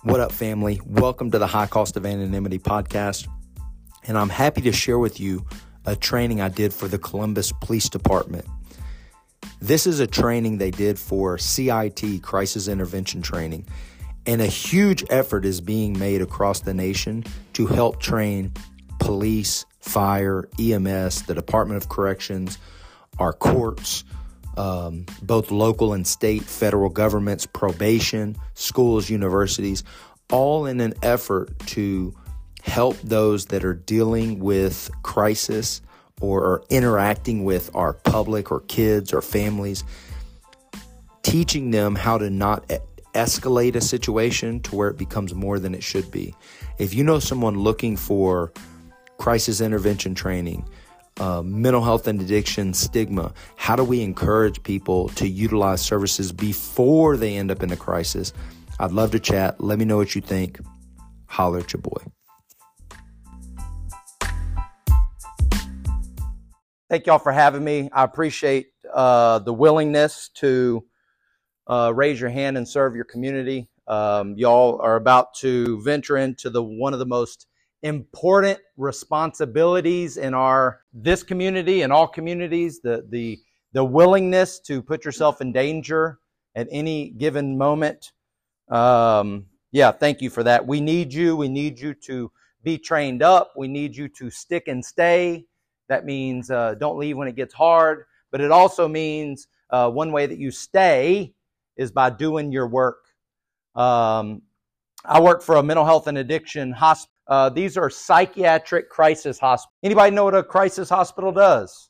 What up, family? Welcome to the High Cost of Anonymity podcast. And I'm happy to share with you a training I did for the Columbus Police Department. This is a training they did for CIT, Crisis Intervention Training. And a huge effort is being made across the nation to help train police, fire, EMS, the Department of Corrections, our courts, both local and state, federal governments, probation, schools, universities, all in an effort to help those that are dealing with crisis or are interacting with our public or kids or families, teaching them how to not escalate a situation to where it becomes more than it should be. If you know someone looking for crisis intervention training, mental health and addiction stigma, how do we encourage people to utilize services before they end up in a crisis? I'd love to chat. Let me know what you think. Holler at your boy. Thank y'all for having me. I appreciate the willingness to raise your hand and serve your community. Y'all are about to venture into one of the most important responsibilities in this community and all communities, the willingness to put yourself in danger at any given moment. Thank you for that. We need you. We need you to be trained up. We need you to stick and stay. That means don't leave when it gets hard, but it also means one way that you stay is by doing your work. I work for a mental health and addiction hospital. These are psychiatric crisis hospitals. Anybody know what a crisis hospital does?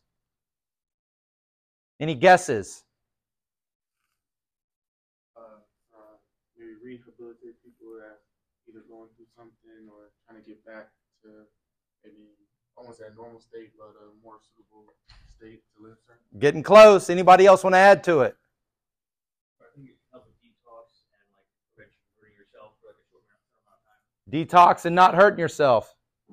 Any guesses? Maybe rehabilitate people that either going through something or trying to get back to maybe almost at a normal state, but a more suitable state to live in. Getting close. Anybody else want to add to it? I think it helps with detox and like prevention for yourself for like a short amount of time. Detox and not hurting yourself.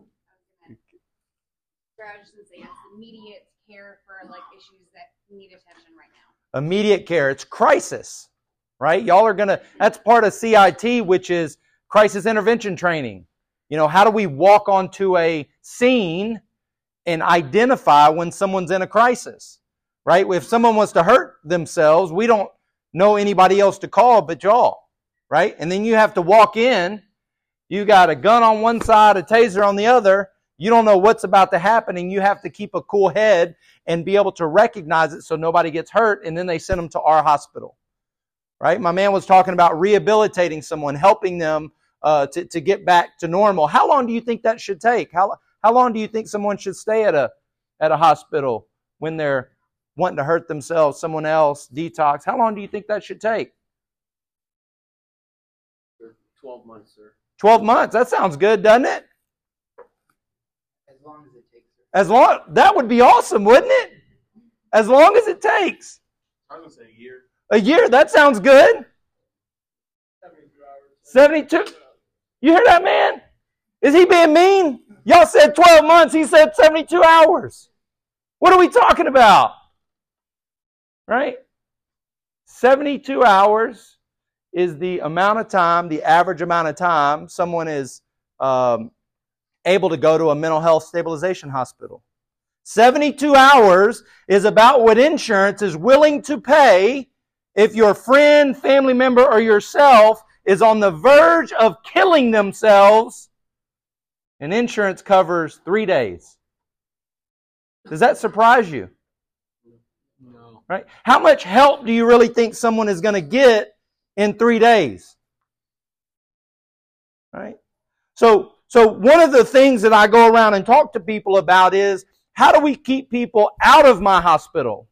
Immediate care for like issues that need attention right now. Immediate care. It's crisis, right? Y'all are that's part of CIT, which is crisis intervention training. You know, how do we walk onto a scene and identify when someone's in a crisis, right? If someone wants to hurt themselves, we don't know anybody else to call but y'all, right? And then you have to walk in. You got a gun on one side, a taser on the other. You don't know what's about to happen, and you have to keep a cool head and be able to recognize it so nobody gets hurt, and then they send them to our hospital, right? My man was talking about rehabilitating someone, helping them to get back to normal. How long do you think that should take? How long do you think someone should stay at a hospital when they're wanting to hurt themselves, someone else, detox? How long do you think that should take? 12 months, sir. 12 months. That sounds good, doesn't it? As long as it takes. That would be awesome, wouldn't it? As long as it takes. I was going to say a year. A year? That sounds good. 72 hours. 72? You hear that, man? Is he being mean? Y'all said 12 months. He said 72 hours. What are we talking about? Right? 72 hours is the amount of time, the average amount of time someone is able to go to a mental health stabilization hospital. 72 hours is about what insurance is willing to pay if your friend, family member, or yourself is on the verge of killing themselves, and insurance covers 3 days. Does that surprise you? No. Right? How much help do you really think someone is going to get in 3 days? Right? So one of the things that I go around and talk to people about is, how do we keep people out of my hospital?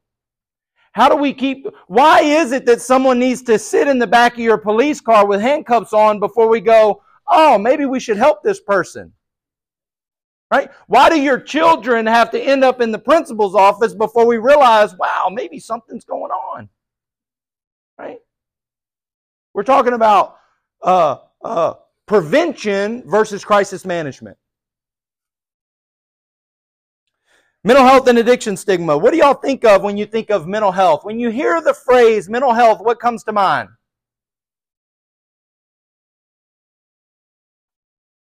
Why is it that someone needs to sit in the back of your police car with handcuffs on before we go, oh, maybe we should help this person? Right? Why do your children have to end up in the principal's office before we realize, wow, maybe something's going on? Right? We're talking about prevention versus crisis management. Mental health and addiction stigma. What do y'all think of when you think of mental health? When you hear the phrase mental health, what comes to mind?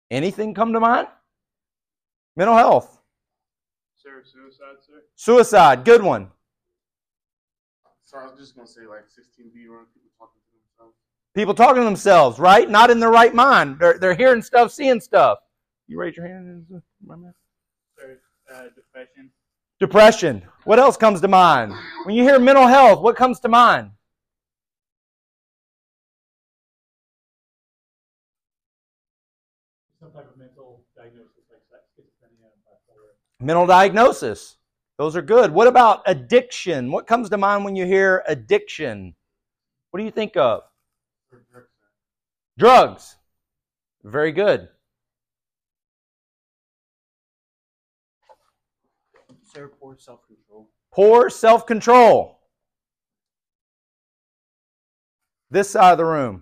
Anything come to mind? Mental health. Sir, suicide, sir. Suicide, good one. So I was just gonna say like 16B around people talking to themselves. People talking to themselves, right? Not in their right mind. They're hearing stuff, seeing stuff. You raise your hand. Sir, depression. Depression. What else comes to mind? When you hear mental health, what comes to mind? Some type of mental diagnosis like schizophrenia and bipolar. Mental diagnosis. Those are good. What about addiction? What comes to mind when you hear addiction? What do you think of? Drugs. Very good. Sir, poor self-control. Poor self-control. This side of the room.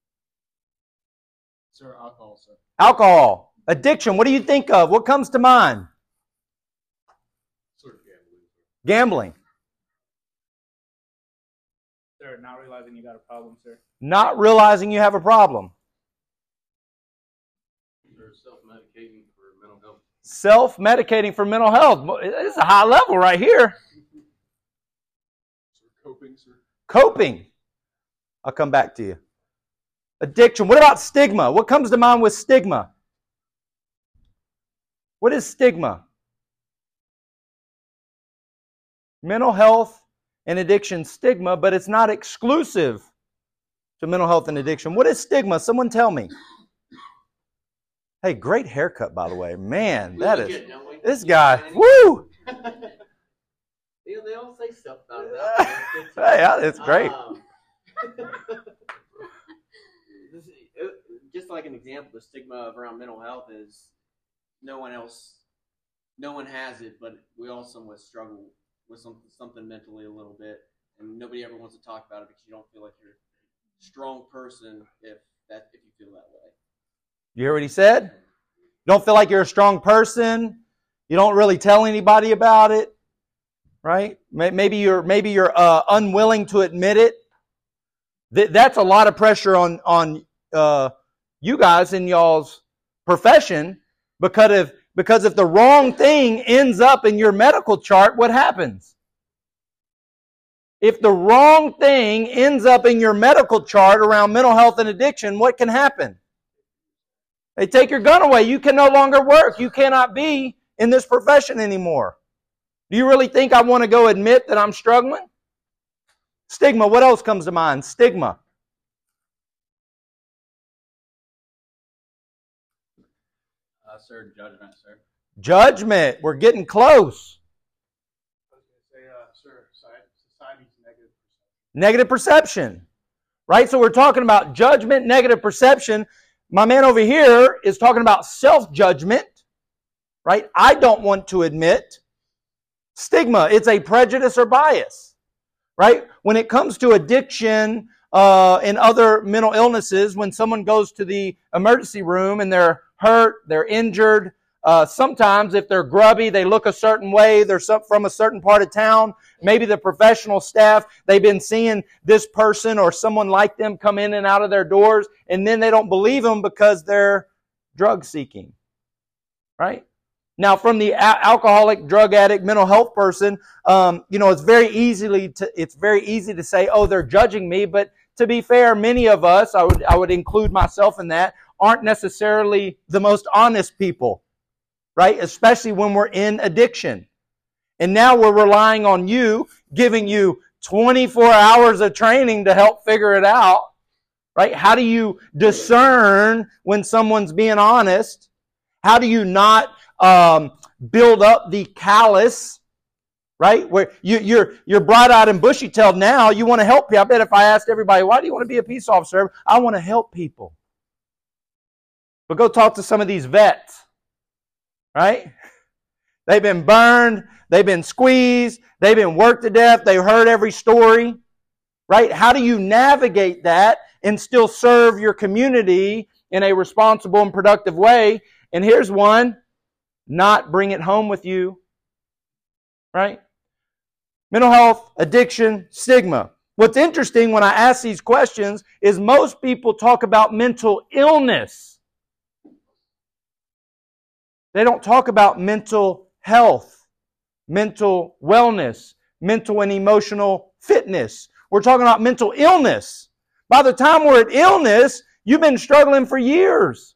Sir, alcohol, sir. Alcohol. Addiction. What do you think of? What comes to mind? Sort of gambling. Gambling. Sir, not realizing you got a problem, sir. Not realizing you have a problem. Sir, self-medicating for mental health. Self-medicating for mental health. This is a high level right here. Sir, coping, sir. Coping. I'll come back to you. Addiction. What about stigma? What comes to mind with stigma? What is stigma? Mental health and addiction stigma, but it's not exclusive to mental health and addiction. What is stigma? Someone tell me. Hey, great haircut, by the way. Man, that is... This guy, woo! They all say stuff about Hey, it's great. Just like an example, the stigma around mental health is no one has it, but we all somewhat struggle with something mentally a little bit, and nobody ever wants to talk about it because you don't feel like you're a strong person if you feel that way. You hear what he said? You don't feel like you're a strong person. You don't really tell anybody about it, right? Maybe you're unwilling to admit it. That's a lot of pressure on you guys in y'all's profession, because if the wrong thing ends up in your medical chart, what happens? If the wrong thing ends up in your medical chart around mental health and addiction, what can happen? They take your gun away. You can no longer work. You cannot be in this profession anymore. Do you really think I want to go admit that I'm struggling? Stigma. What else comes to mind? Stigma. Sir, judgment, sir. Judgment. We're getting close. I was going to say, sir, society's negative perception. Negative perception. Right? So we're talking about judgment, negative perception. My man over here is talking about self-judgment. Right? I don't want to admit. Stigma. It's a prejudice or bias. Right? When it comes to addiction and other mental illnesses, when someone goes to the emergency room and they're hurt, they're injured, sometimes if they're grubby, they look a certain way, they're from a certain part of town, maybe the professional staff, they've been seeing this person or someone like them come in and out of their doors, and then they don't believe them because they're drug seeking. Right? Now, from the alcoholic, drug addict, mental health person, it's very easy to say, oh, they're judging me. But to be fair, many of us, I would include myself in that, aren't necessarily the most honest people, right? Especially when we're in addiction. And now we're relying on you, giving you 24 hours of training to help figure it out, right? How do you discern when someone's being honest? How do you not build up the callous, right? Where you're bright-eyed and bushy-tailed now. You want to help people. I bet if I asked everybody, why do you want to be a peace officer? I want to help people. But go talk to some of these vets, right? They've been burned. They've been squeezed. They've been worked to death. They've heard every story, right? How do you navigate that and still serve your community in a responsible and productive way? And here's one. Not bring it home with you, right? Mental health, addiction, stigma. What's interesting when I ask these questions is most people talk about mental illness. They don't talk about mental health, mental wellness, mental and emotional fitness. We're talking about mental illness. By the time we're at illness, you've been struggling for years.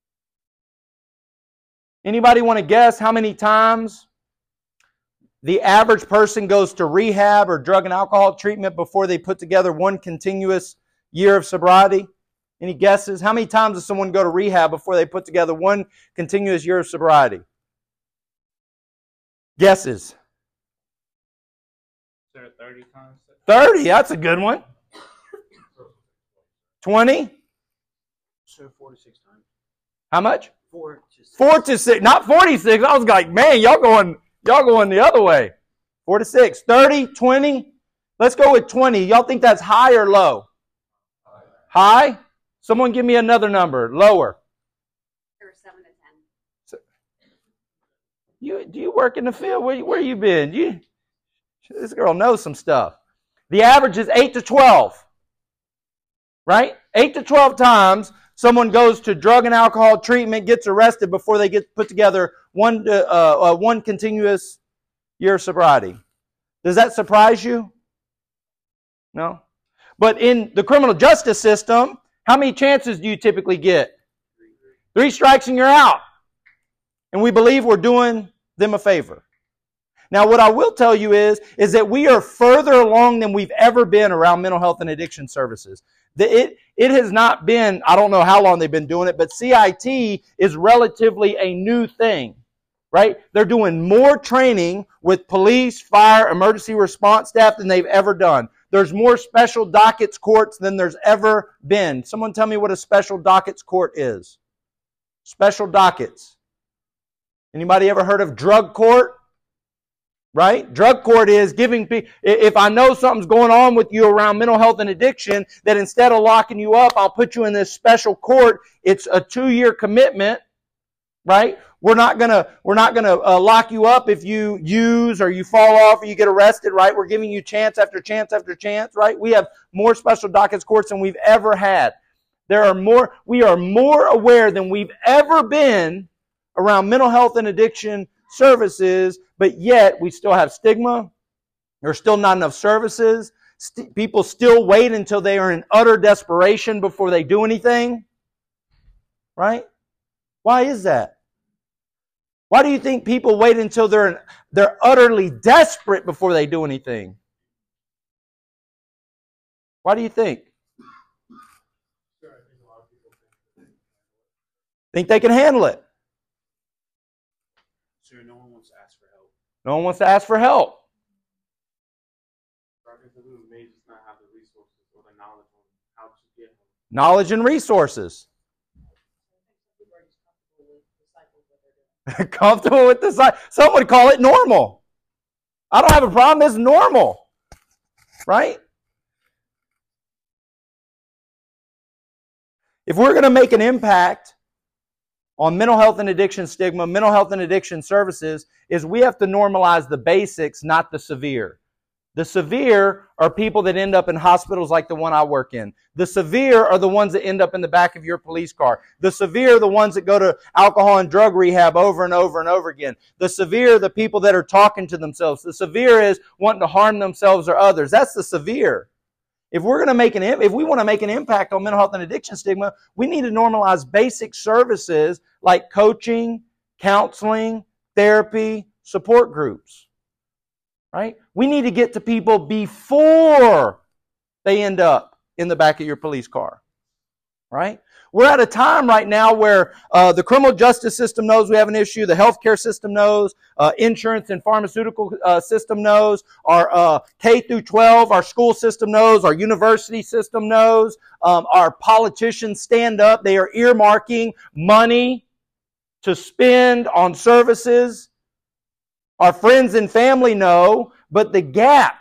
Anybody want to guess how many times the average person goes to rehab or drug and alcohol treatment before they put together one continuous year of sobriety? Any guesses? How many times does someone go to rehab before they put together one continuous year of sobriety? Guesses? Is there 30 times? 30, that's a good one. 20? So 46 times. How much? 4 to 6. 4 to 6, not 46. I was like, man, y'all going the other way. 4 to 6. 30, 20? Let's go with 20. Y'all think that's high or low? High? Someone give me another number. Lower. Or 7 to 10. Do you work in the field? Where you been? This girl knows some stuff. The average is 8 to 12. Right? 8 to 12 times someone goes to drug and alcohol treatment, gets arrested before they get put together one continuous year of sobriety. Does that surprise you? No? But in the criminal justice system, how many chances do you typically get? 3 strikes and you're out. And we believe we're doing them a favor. Now, what I will tell you is that we are further along than we've ever been around mental health and addiction services. It has not been, I don't know how long they've been doing it, but CIT is relatively a new thing, right? They're doing more training with police, fire, emergency response staff than they've ever done. There's more special dockets courts than there's ever been. Someone tell me what a special dockets court is. Special dockets. Anybody ever heard of drug court? Right? Drug court is giving people, if I know something's going on with you around mental health and addiction, that instead of locking you up, I'll put you in this special court. It's a 2-year commitment, right? We're not gonna lock you up if you use or you fall off or you get arrested, right? We're giving you chance after chance after chance, right? We have more special dockets courts than we've ever had. We are more aware than we've ever been around mental health and addiction services, but yet we still have stigma. There's still not enough services. People still wait until they are in utter desperation before they do anything. Right? Why is that? Why do you think people wait until they're utterly desperate before they do anything? Why do you think? Think they can handle it. Sure, no one wants to ask for help. No one wants to ask for help. We may just not have the resources or the knowledge on how to get help. Knowledge and resources. Comfortable with the cycle. Some would call it normal. I don't have a problem. It's normal. Right? If we're going to make an impact on mental health and addiction stigma, mental health and addiction services, is we have to normalize the basics, not the severe. The severe are people that end up in hospitals like the one I work in. The severe are the ones that end up in the back of your police car. The severe are the ones that go to alcohol and drug rehab over and over and over again. The severe are the people that are talking to themselves. The severe is wanting to harm themselves or others. That's the severe. If we want to make an impact on mental health and addiction stigma, we need to normalize basic services like coaching, counseling, therapy, support groups. Right? We need to get to people before they end up in the back of your police car. Right? We're at a time right now where the criminal justice system knows we have an issue, the healthcare system knows, insurance and pharmaceutical system knows, our K through 12, our school system knows, our university system knows, our politicians stand up. They are earmarking money to spend on services. Our friends and family know, but the gap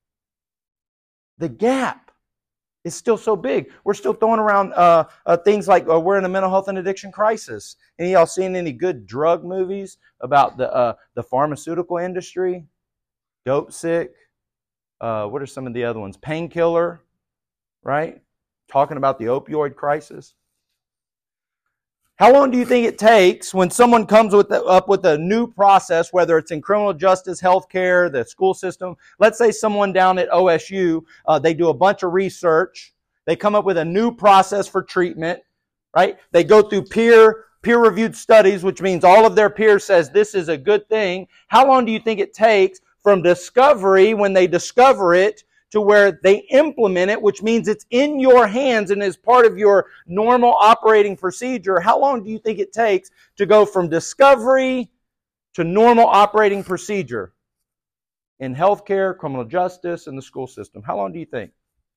is still so big. We're still throwing around things like we're in a mental health and addiction crisis. Any of y'all seen any good drug movies about the pharmaceutical industry? Dope Sick. What are some of the other ones? Painkiller, right? Talking about the opioid crisis. How long do you think it takes when someone comes up with a new process, whether it's in criminal justice, healthcare, the school system? Let's say someone down at OSU, they do a bunch of research. They come up with a new process for treatment, right? They go through peer-reviewed studies, which means all of their peers says this is a good thing. How long do you think it takes from discovery, when they discover it, to where they implement it, which means it's in your hands and is part of your normal operating procedure? How long do you think it takes to go from discovery to normal operating procedure in healthcare, criminal justice, and the school system? How long do you think?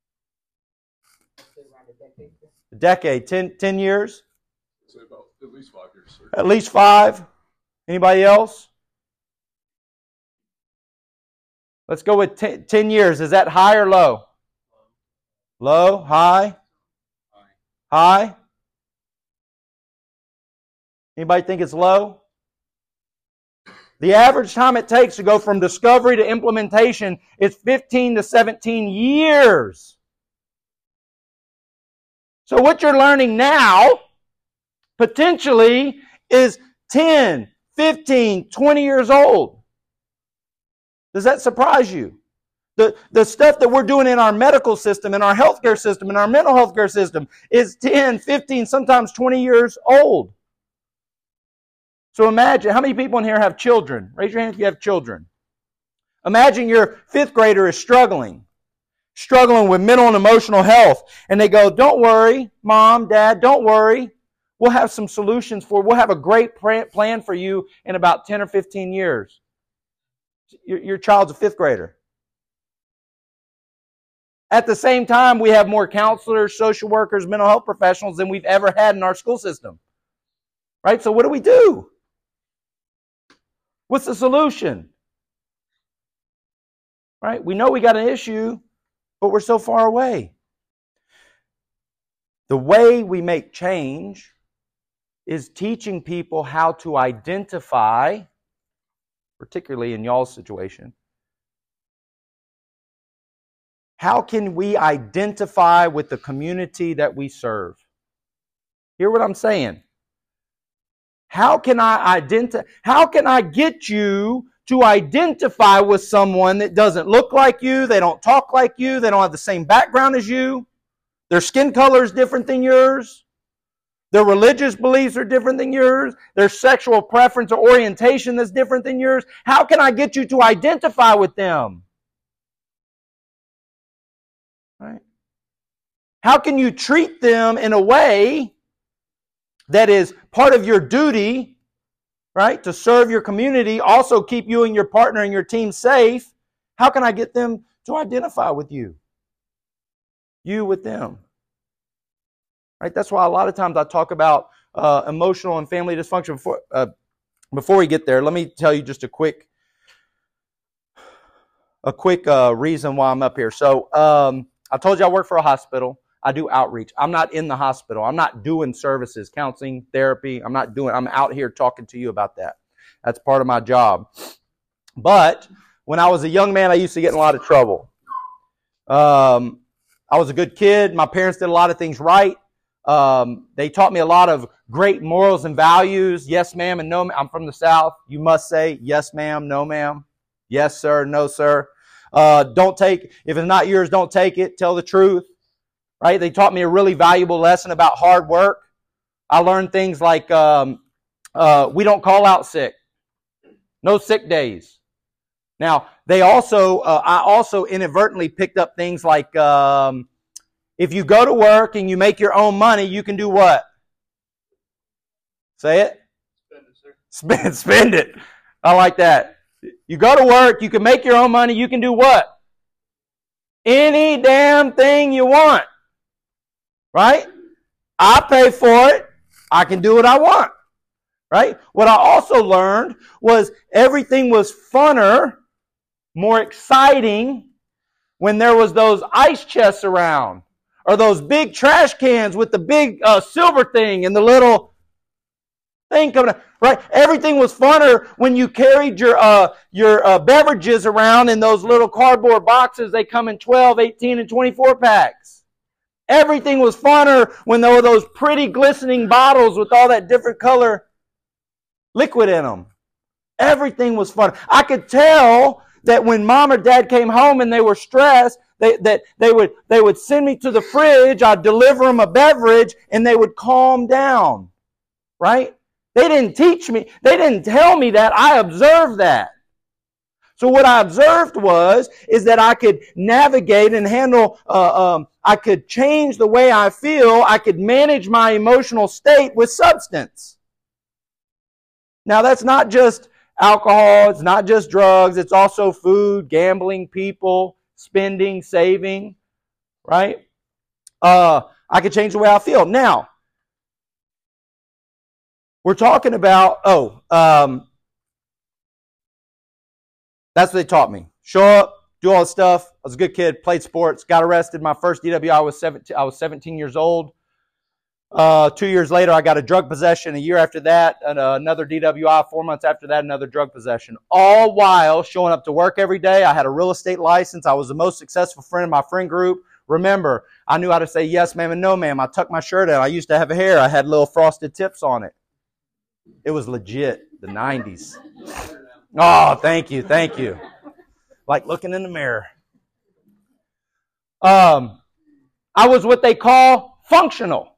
A decade. 10 years? Say about at least 5 years, sir. At least 5. Anybody else? Let's go with 10 years. Is that high or low? Low? High? High? Anybody think it's low? The average time it takes to go from discovery to implementation is 15 to 17 years. So what you're learning now potentially is 10, 15, 20 years old. Does that surprise you? The stuff that we're doing in our medical system, in our healthcare system, in our mental health care system is 10, 15, sometimes 20 years old. So imagine, how many people in here have children? Raise your hand if you have children. Imagine your 5th grader is struggling with mental and emotional health. And they go, don't worry, Mom, Dad, don't worry. We'll have some solutions we'll have a great plan for you in about 10 or 15 years. Your child's a 5th grader. At the same time, we have more counselors, social workers, mental health professionals than we've ever had in our school system. Right? So what do we do? What's the solution? Right? We know we got an issue, but we're so far away. The way we make change is teaching people how to identify, particularly in y'all's situation. How can we identify with the community that we serve? Hear what I'm saying? How can I get you to identify with someone that doesn't look like you, they don't talk like you, they don't have the same background as you, their skin color is different than yours, their religious beliefs are different than yours, their sexual preference or orientation is different than yours? How can I get you to identify with them? Right? How can you treat them in a way that is part of your duty, right, to serve your community, also keep you and your partner and your team safe? How can I get them to identify with you? You with them. Right? That's why a lot of times I talk about emotional and family dysfunction. Before we get there, let me tell you just a quick reason why I'm up here. So I told you I work for a hospital. I do outreach. I'm not in the hospital. I'm not doing services, counseling, therapy. I'm out here talking to you about that. That's part of my job. But when I was a young man, I used to get in a lot of trouble. I was a good kid. My parents did a lot of things right. They taught me a lot of great morals and values. Yes, ma'am, and no, ma'am. I'm from the South. You must say yes, ma'am, no, ma'am. Yes, sir, no, sir. If it's not yours, don't take it. Tell the truth. Right? They taught me a really valuable lesson about hard work. I learned things like we don't call out sick. No sick days. Now, I also inadvertently picked up things like if you go to work and you make your own money, you can do what? Say it. Spend it, sir. Spend it. I like that. You go to work, you can make your own money, you can do what? Any damn thing you want. Right? I pay for it. I can do what I want. Right? What I also learned was everything was funner, more exciting when there was those ice chests around, or those big trash cans with the big silver thing and the little thing coming out. Right? Everything was funner when you carried your beverages around in those little cardboard boxes. They come in 12, 18, and 24 packs. Everything was funner when there were those pretty glistening bottles with all that different color liquid in them. Everything was fun. I could tell that when mom or dad came home and they were stressed, they would send me to the fridge, I'd deliver them a beverage, and they would calm down. Right? They didn't teach me. They didn't tell me that. I observed that. So what I observed is that I could navigate and handle, I could change the way I feel. I could manage my emotional state with substance. Now that's not just alcohol. It's not just drugs. It's also food, gambling, people, spending, saving, right? I could change the way I feel. Now, we're talking about, that's what they taught me. Show up, do all the stuff. I was a good kid, played sports, got arrested. My first DWI, I was 17 years old. 2 years later, I got a drug possession. A year after that, another DWI. 4 months after that, another drug possession. All while showing up to work every day. I had a real estate license. I was the most successful friend in my friend group. Remember, I knew how to say yes, ma'am, and no, ma'am. I tucked my shirt in. I used to have hair. I had little frosted tips on it. It was legit, the 90s. Oh, thank you, thank you. Like looking in the mirror. I was what they call functional.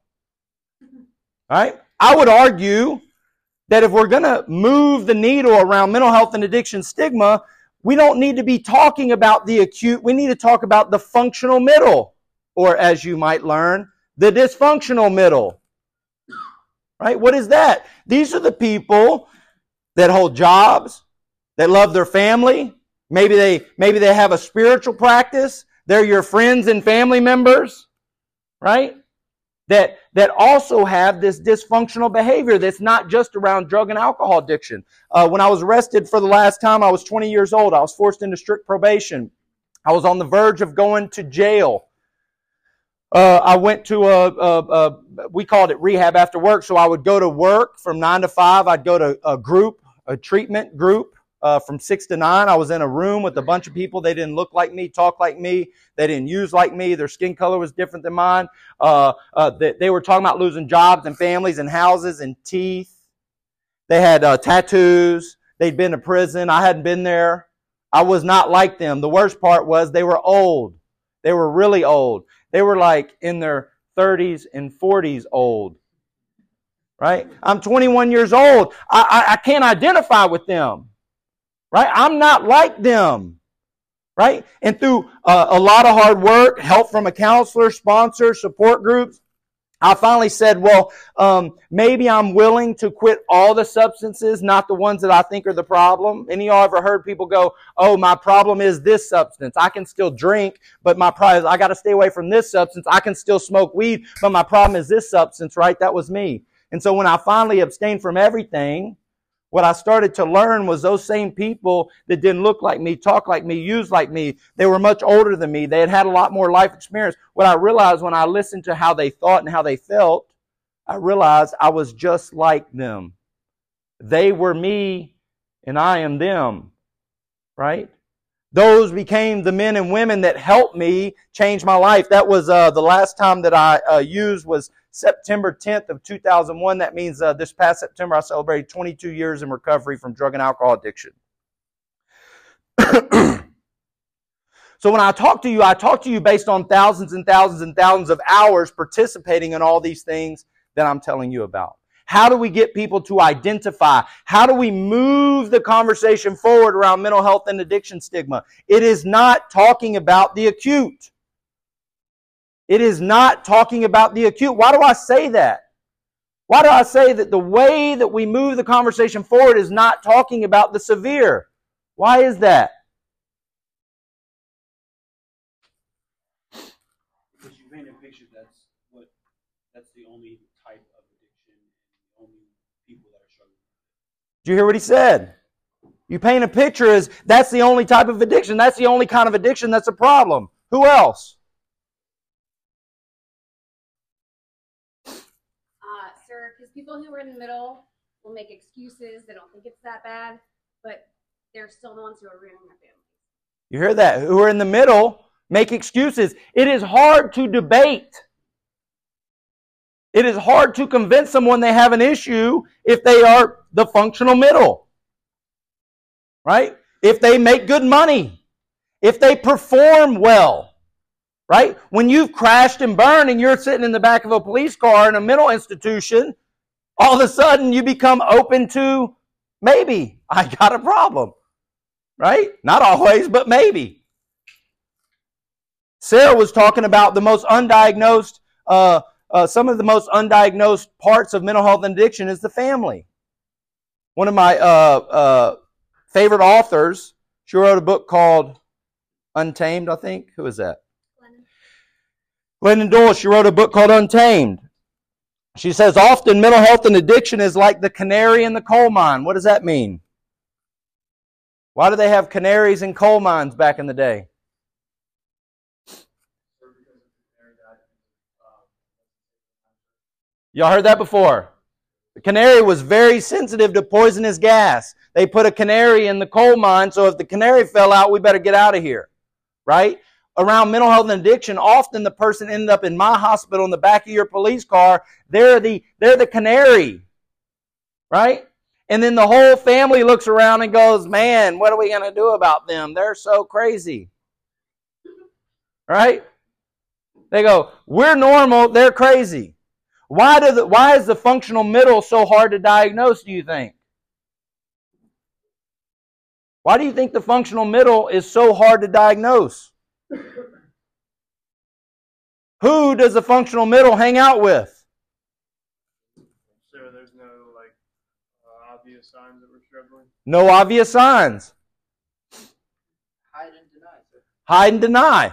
Right? I would argue that if we're going to move the needle around mental health and addiction stigma, we don't need to be talking about the acute. We need to talk about the functional middle, or as you might learn, the dysfunctional middle. Right? What is that? These are the people that hold jobs, that love their family. Maybe they have a spiritual practice. They're your friends and family members, right? That also have this dysfunctional behavior that's not just around drug and alcohol addiction. When I was arrested for the last time, I was 20 years old. I was forced into strict probation. I was on the verge of going to jail. I went to we called it rehab after work. So I would go to work from 9 to 5. I'd go to a treatment group. From 6 to 9, I was in a room with a bunch of people. They didn't look like me, talk like me. They didn't use like me. Their skin color was different than mine. They were talking about losing jobs and families and houses and teeth. They had tattoos. They'd been to prison. I hadn't been there. I was not like them. The worst part was they were old. They were really old. They were like in their 30s and 40s old. Right? I'm 21 years old. I can't identify with them. Right? I'm not like them. Right? And through a lot of hard work, help from a counselor, sponsor, support groups, I finally said, well, maybe I'm willing to quit all the substances, not the ones that I think are the problem. Any of y'all ever heard people go, oh, my problem is this substance. I can still drink, but my problem is I got to stay away from this substance. I can still smoke weed, but my problem is this substance, right? That was me. And so when I finally abstained from everything, what I started to learn was those same people that didn't look like me, talk like me, use like me, they were much older than me. They had had a lot more life experience. What I realized when I listened to how they thought and how they felt, I realized I was just like them. They were me and I am them. Right? Those became the men and women that helped me change my life. That was the last time that I used was September 10th of 2001. That means this past September I celebrated 22 years in recovery from drug and alcohol addiction. So when I talk to you based on thousands and thousands and thousands of hours participating in all these things that I'm telling you about. How do we get people to identify? How do we move the conversation forward around mental health and addiction stigma? It is not talking about the acute. It is not talking about the acute. Why do I say that? Why do I say that the way that we move the conversation forward is not talking about the severe? Why is that? Because you paint a picture that's the only type of addiction and the only people that are struggling. Did you hear what he said? You paint a picture as that's the only type of addiction. That's the only kind of addiction that's a problem. Who else? Sir, because people who are in the middle will make excuses. They don't think it's that bad, but they're still the ones who are ruining their families. You hear that? Who are in the middle make excuses. It is hard to debate It is hard to convince someone they have an issue if they are the functional middle. Right? If they make good money. If they perform well. Right? When you've crashed and burned and you're sitting in the back of a police car in a mental institution, all of a sudden you become open to, maybe I got a problem. Right? Not always, but maybe. Sarah was talking about the most undiagnosed, some of the most undiagnosed parts of mental health and addiction is the family. One of my favorite authors, she wrote a book called Untamed, I think. Who is that? Glennon Doyle. She wrote a book called Untamed. She says, often mental health and addiction is like the canary in the coal mine. What does that mean? Why do they have canaries in coal mines back in the day? Y'all heard that before? The canary was very sensitive to poisonous gas. They put a canary in the coal mine, so if the canary fell out, we better get out of here. Right? Around mental health and addiction, often the person ended up in my hospital in the back of your police car. They're the canary. Right? And then the whole family looks around and goes, man, what are we going to do about them? They're so crazy. Right? They go, we're normal, they're crazy. Why is the functional middle so hard to diagnose, do you think? Why do you think the functional middle is so hard to diagnose? Who does the functional middle hang out with? So there's no obvious signs that we're struggling? No obvious signs. Hide and deny. Hide and deny.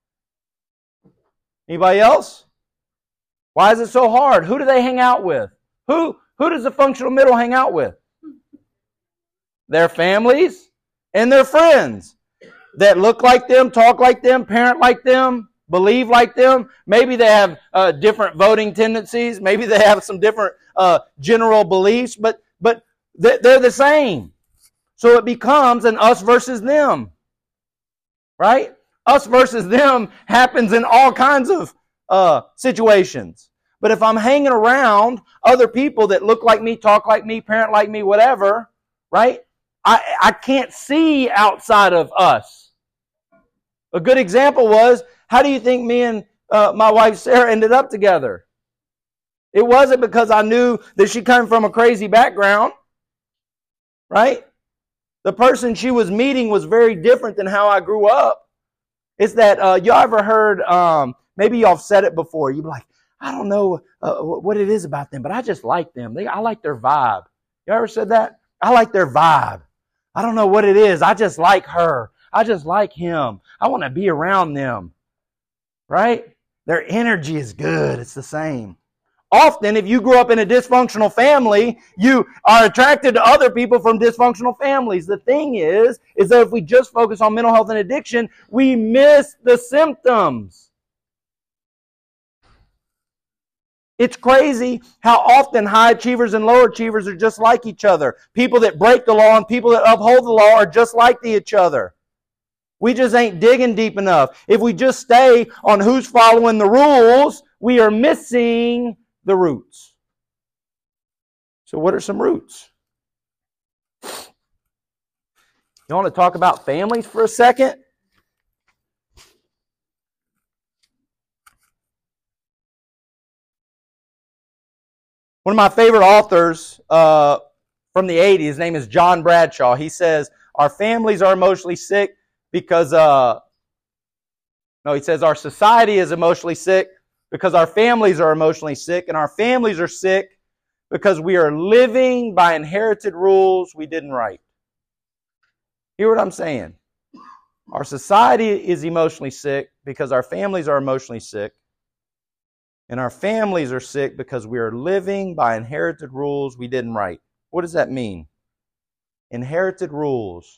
Anybody else? Why is it so hard? Who do they hang out with? Who does the functional middle hang out with? Their families and their friends that look like them, talk like them, parent like them, believe like them. Maybe they have different voting tendencies. Maybe they have some different general beliefs, but they're the same. So it becomes an us versus them. Right? Us versus them happens in all kinds of situations. But if I'm hanging around other people that look like me, talk like me, parent like me, whatever, right? I can't see outside of us. A good example was, how do you think me and my wife Sarah ended up together? It wasn't because I knew that she came from a crazy background, right? The person she was meeting was very different than how I grew up. It's that, y'all ever heard, maybe y'all have said it before, you'd be like, I don't know what it is about them, but I just like them. I like their vibe. You ever said that? I like their vibe. I don't know what it is. I just like her. I just like him. I want to be around them. Right? Their energy is good. It's the same. Often, if you grew up in a dysfunctional family, you are attracted to other people from dysfunctional families. The thing is that if we just focus on mental health and addiction, we miss the symptoms. It's crazy how often high achievers and low achievers are just like each other. People that break the law and people that uphold the law are just like each other. We just ain't digging deep enough. If we just stay on who's following the rules, we are missing the roots. So what are some roots? You want to talk about families for a second? One of my favorite authors from the 80s, his name is John Bradshaw. He says, our families are emotionally sick because, he says our society is emotionally sick because our families are emotionally sick, and our families are sick because we are living by inherited rules we didn't write. Hear what I'm saying? Our society is emotionally sick because our families are emotionally sick. And our families are sick because we are living by inherited rules we didn't write. What does that mean? Inherited rules.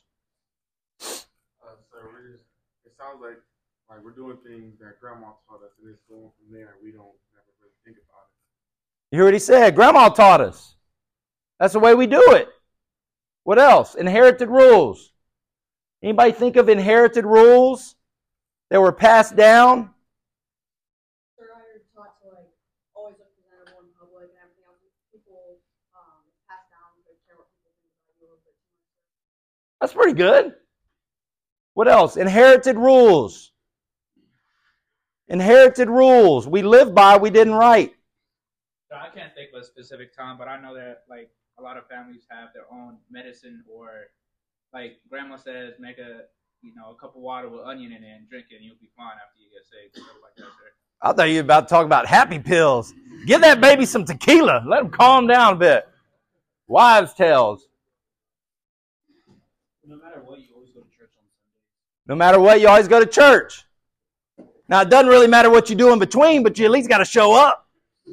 It sounds like we're doing things that Grandma taught us, and it's going from there, and we don't never really think about it. You heard what he said. Grandma taught us. That's the way we do it. What else? Inherited rules. Anybody think of inherited rules that were passed down? Taught to always look presentable, That's pretty good. What else? Inherited rules. Inherited rules. We live by, we didn't write. So I can't think of a specific time, but I know that like a lot of families have their own medicine, or like grandma says, make a cup of water with onion in it and drink it, and you'll be fine after you get sick. Stuff like that, sir. I thought you were about to talk about happy pills. Give that baby some tequila. Let him calm down a bit. Wives' tales. No matter what, you always go to church on Sundays. No matter what, you always go to church. Now, it doesn't really matter what you do in between, but you at least got to show up.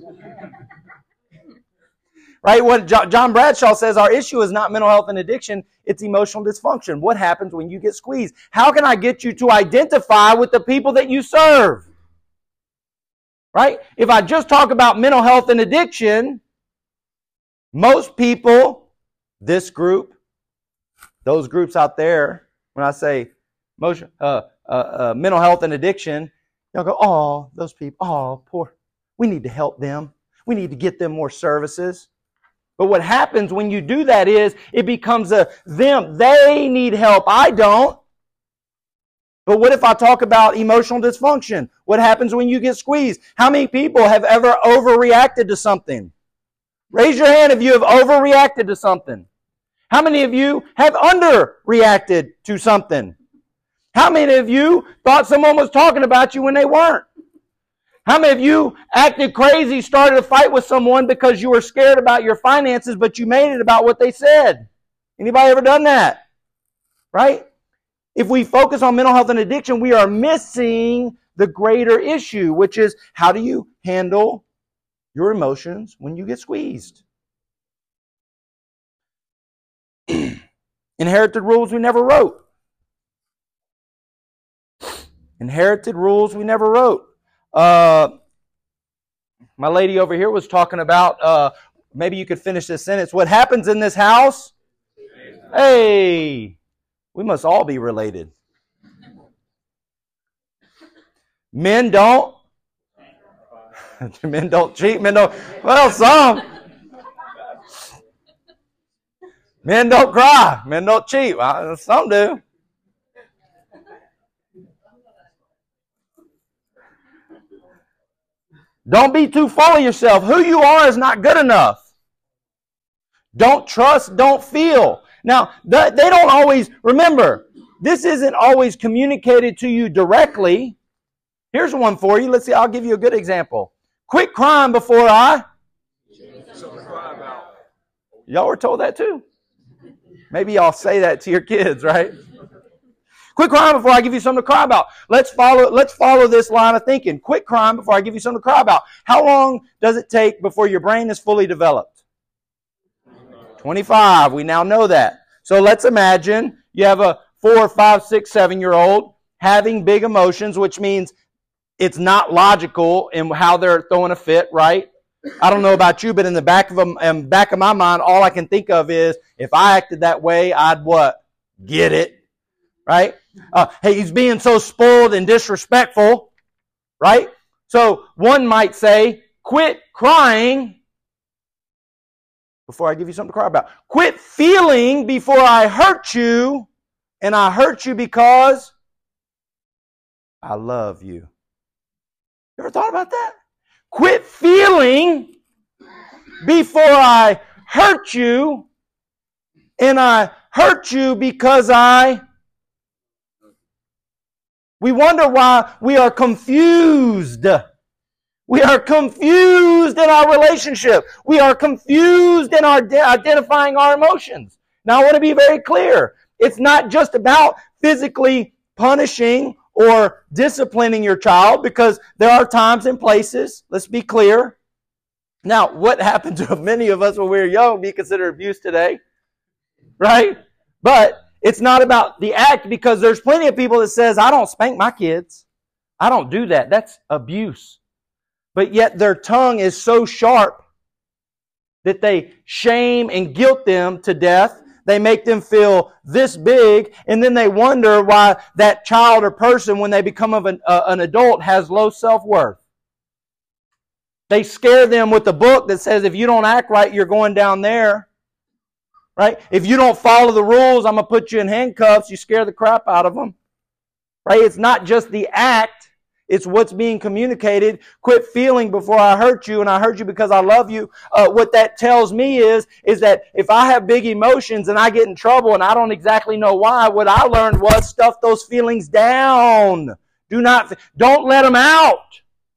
Right? What John Bradshaw says, our issue is not mental health and addiction, it's emotional dysfunction. What happens when you get squeezed? How can I get you to identify with the people that you serve? Right? If I just talk about mental health and addiction, most people, this group, those groups out there, when I say mental health and addiction, they'll go, oh, those people, oh, poor. We need to help them. We need to get them more services. But what happens when you do that is it becomes a them. They need help. I don't. But what if I talk about emotional dysfunction? What happens when you get squeezed? How many people have ever overreacted to something? Raise your hand if you have overreacted to something. How many of you have underreacted to something? How many of you thought someone was talking about you when they weren't? How many of you acted crazy, started a fight with someone because you were scared about your finances, but you made it about what they said? Anybody ever done that? Right? If we focus on mental health and addiction, we are missing the greater issue, which is how do you handle your emotions when you get squeezed? Inherited rules we never wrote. Inherited rules we never wrote. My lady over here was talking about, maybe you could finish this sentence. What happens in this house? Hey, we must all be related. Men don't. Men don't cheat. Men don't. Well, some. Men don't cry. Men don't cheat. Well, some do. Don't be too full of yourself. Who you are is not good enough. Don't trust, don't feel. Now, they don't always, remember, this isn't always communicated to you directly. Here's one for you. Let's see, I'll give you a good example. Quit crying before I... Y'all were told that too. Maybe y'all say that to your kids, right? Quit crying before I give you something to cry about. Let's follow this line of thinking. Quit crying before I give you something to cry about. How long does it take before your brain is fully developed? 25. We now know that. So let's imagine you have a 4, 5, 6, 7-year-old having big emotions, which means it's not logical in how they're throwing a fit, right? I don't know about you, but in the back of my mind, all I can think of is if I acted that way, I'd what? Get it. Right? Hey, he's being so spoiled and disrespectful. Right? So one might say, quit crying before I give you something to cry about. Quit feeling before I hurt you, and I hurt you because I love you. You ever thought about that? Quit feeling before I hurt you, and I hurt you because we wonder why we are confused. We are confused in our relationship. We are confused in our identifying our emotions. Now, I want to be very clear. It's not just about physically punishing or disciplining your child, because there are times and places, let's be clear. Now, what happened to many of us when we were young would be considered abuse today, right? But it's not about the act, because there's plenty of people that says, I don't spank my kids. I don't do that. That's abuse. But yet their tongue is so sharp that they shame and guilt them to death. They make them feel this big, and then they wonder why that child or person, when they become an adult, has low self-worth. They scare them with a book that says, if you don't act right, you're going down there. Right? If you don't follow the rules, I'm going to put you in handcuffs. You scare the crap out of them. Right? It's not just the act. It's what's being communicated. Quit feeling before I hurt you, and I hurt you because I love you. What that tells me is that if I have big emotions and I get in trouble and I don't exactly know why, what I learned was stuff those feelings down. Don't let them out.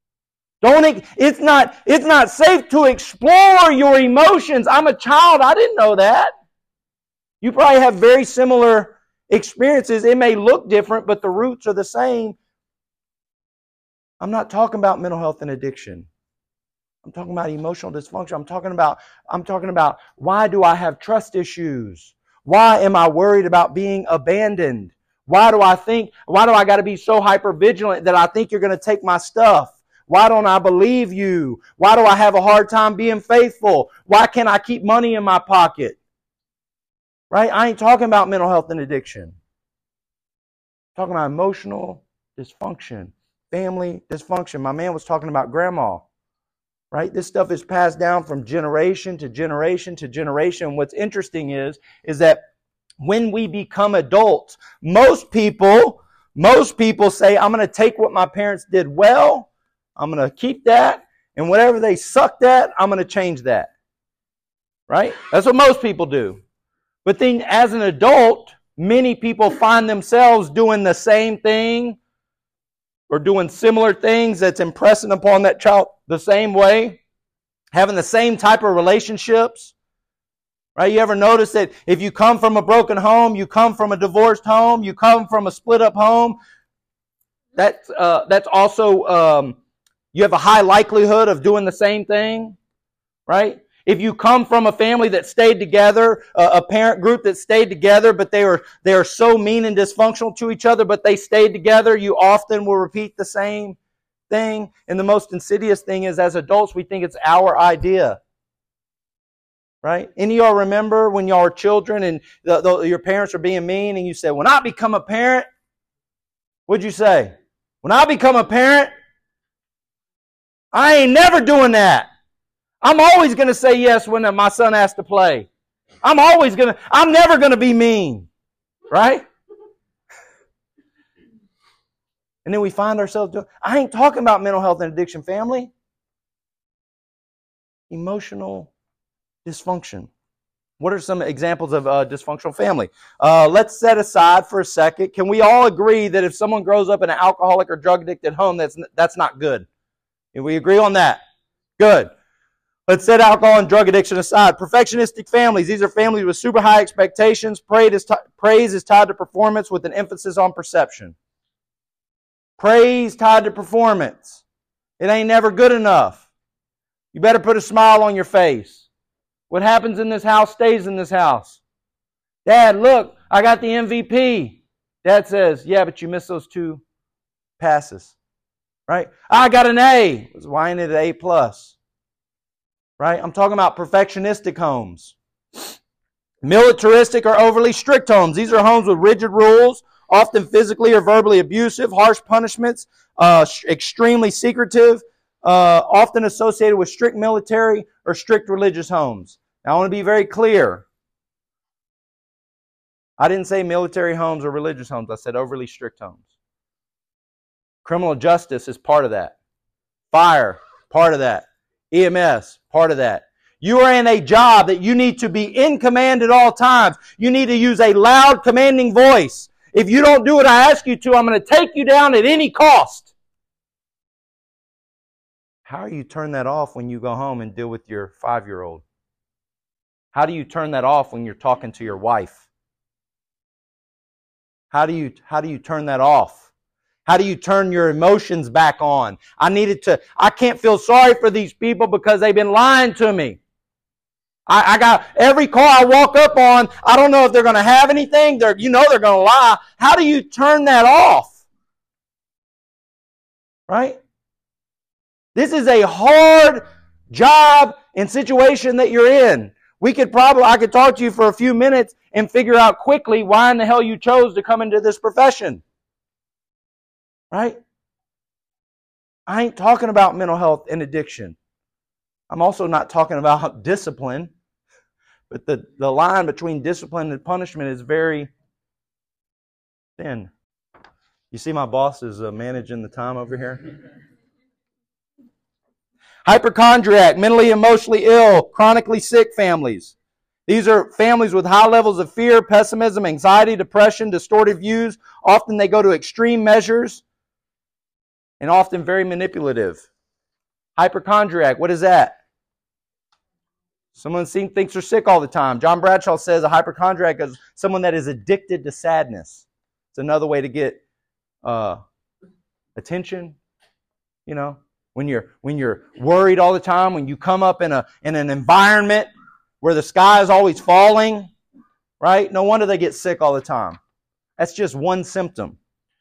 It's not safe to explore your emotions. I'm a child. I didn't know that. You probably have very similar experiences. It may look different, but the roots are the same. I'm not talking about mental health and addiction. I'm talking about emotional dysfunction. I'm talking about why do I have trust issues? Why am I worried about being abandoned? Why do I got to be so hyper vigilant that I think you're going to take my stuff? Why don't I believe you? Why do I have a hard time being faithful? Why can't I keep money in my pocket? Right? I ain't talking about mental health and addiction. I'm talking about emotional dysfunction, family dysfunction. My man was talking about grandma. Right? This stuff is passed down from generation to generation to generation. What's interesting is that when we become adults, most people say, I'm going to take what my parents did well, I'm going to keep that, and whatever they sucked at, I'm going to change that. Right? That's what most people do. But then as an adult, many people find themselves doing the same thing or doing similar things that's impressing upon that child the same way, having the same type of relationships. Right? You ever notice that if you come from a broken home, you come from a divorced home, you come from a split up home, that's also you have a high likelihood of doing the same thing, right? If you come from a family that stayed together, a parent group that stayed together, but they are so mean and dysfunctional to each other, but they stayed together, you often will repeat the same thing. And the most insidious thing is, as adults, we think it's our idea. Right? Any of y'all remember when y'all were children and your parents are being mean and you said, when I become a parent, what'd you say? When I become a parent, I ain't never doing that. I'm always going to say yes when my son has to play. I'm never going to be mean. Right? And then we find ourselves doing, I ain't talking about mental health and addiction, family. Emotional dysfunction. What are some examples of dysfunctional family? Let's set aside for a second. Can we all agree that if someone grows up in an alcoholic or drug addicted home, that's not good? Can we agree on that? Good. Let's set alcohol and drug addiction aside. Perfectionistic families. These are families with super high expectations. Praise is tied to performance with an emphasis on perception. Praise tied to performance. It ain't never good enough. You better put a smile on your face. What happens in this house stays in this house. Dad, look, I got the MVP. Dad says, yeah, but you missed those 2 passes. Right? I got an A. Why ain't it an A+? Right? I'm talking about perfectionistic homes. Militaristic or overly strict homes. These are homes with rigid rules, often physically or verbally abusive, harsh punishments, extremely secretive, often associated with strict military or strict religious homes. Now, I want to be very clear. I didn't say military homes or religious homes. I said overly strict homes. Criminal justice is part of that. Fire, part of that. EMS, part of that. You are in a job that you need to be in command at all times. You need to use a loud, commanding voice. If you don't do what I ask you to, I'm going to take you down at any cost. How do you turn that off when you go home and deal with your 5-year-old? How do you turn that off when you're talking to your wife? How do you turn that off? How do you turn your emotions back on? I can't feel sorry for these people because they've been lying to me. I got every call I walk up on, I don't know if they're going to have anything. They're going to lie. How do you turn that off? Right? This is a hard job and situation that you're in. I could talk to you for a few minutes and figure out quickly why in the hell you chose to come into this profession. Right? I ain't talking about mental health and addiction. I'm also not talking about discipline. But the line between discipline and punishment is very thin. You see my boss is managing the time over here? Hypochondriac, mentally, emotionally ill, chronically sick families. These are families with high levels of fear, pessimism, anxiety, depression, distorted views. Often they go to extreme measures and often very manipulative. Hypochondriac, what is that? Someone thinks they're sick all the time. John Bradshaw says a hypochondriac is someone that is addicted to sadness. It's another way to get attention. You know, when you're worried all the time, when you come up in an environment where the sky is always falling, right? No wonder they get sick all the time. That's just one symptom.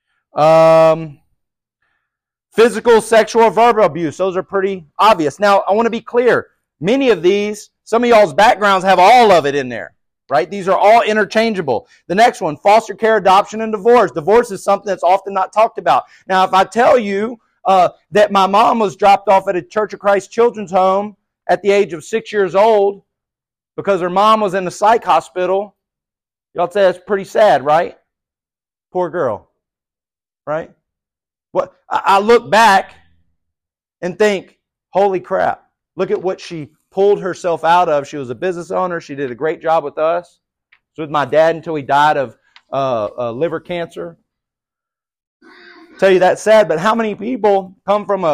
Physical, sexual, verbal abuse. Those are pretty obvious. Now, I want to be clear. Many of these, some of y'all's backgrounds have all of it in there, right? These are all interchangeable. The next one, foster care, adoption, and divorce. Divorce is something that's often not talked about. Now, if I tell you that my mom was dropped off at a Church of Christ children's home at the age of 6 years old because her mom was in the psych hospital, y'all say that's pretty sad, right? Poor girl, right? What I look back and think, holy crap, look at what she pulled herself out of. She was a business owner. She did a great job with us. She was with my dad until he died of liver cancer. Tell you that's sad, but how many people come from